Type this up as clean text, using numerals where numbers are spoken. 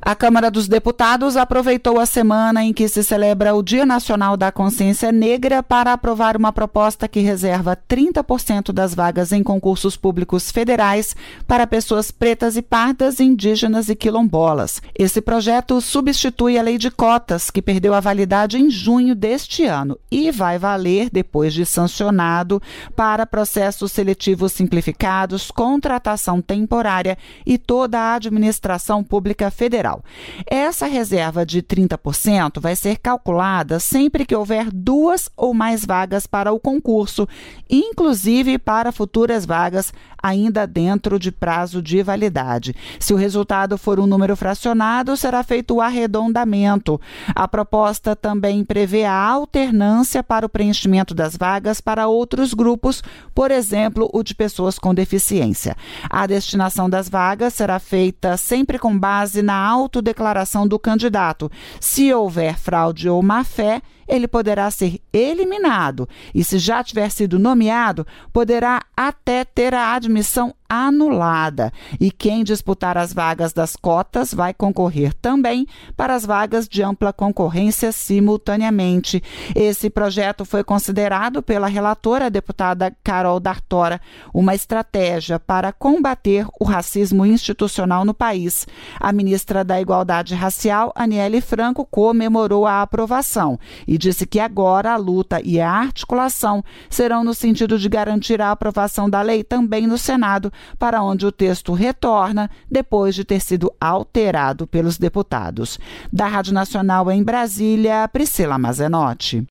A Câmara dos Deputados aproveitou a semana em que se celebra o Dia Nacional da Consciência Negra para aprovar uma proposta que reserva 30% das vagas em concursos públicos federais para pessoas pretas e pardas, indígenas e quilombolas. Esse projeto substitui a Lei de Cotas, que perdeu a validade em junho deste ano e vai valer, depois de sancionado, para processos seletivos simplificados, contratação temporária e toda a administração pública federal. Essa reserva de 30% vai ser calculada sempre que houver 2 ou mais vagas para o concurso, inclusive para futuras vagas ainda dentro de prazo de validade. Se o resultado for um número fracionado, será feito o arredondamento. A proposta também prevê a alternância para o preenchimento das vagas para outros grupos, por exemplo, o de pessoas com deficiência. A destinação das vagas será feita sempre com base na autodeclaração do candidato. Se houver fraude ou má-fé, ele poderá ser eliminado e, se já tiver sido nomeado, poderá até ter a admissão anulada. E quem disputar as vagas das cotas vai concorrer também para as vagas de ampla concorrência simultaneamente. Esse projeto foi considerado pela relatora, a deputada Carol D'Artora, uma estratégia para combater o racismo institucional no país. A ministra da Igualdade Racial, Aniele Franco, comemorou a aprovação e disse que agora a luta e a articulação serão no sentido de garantir a aprovação da lei também no Senado, para onde o texto retorna depois de ter sido alterado pelos deputados. Da Rádio Nacional em Brasília, Priscila Mazenotti.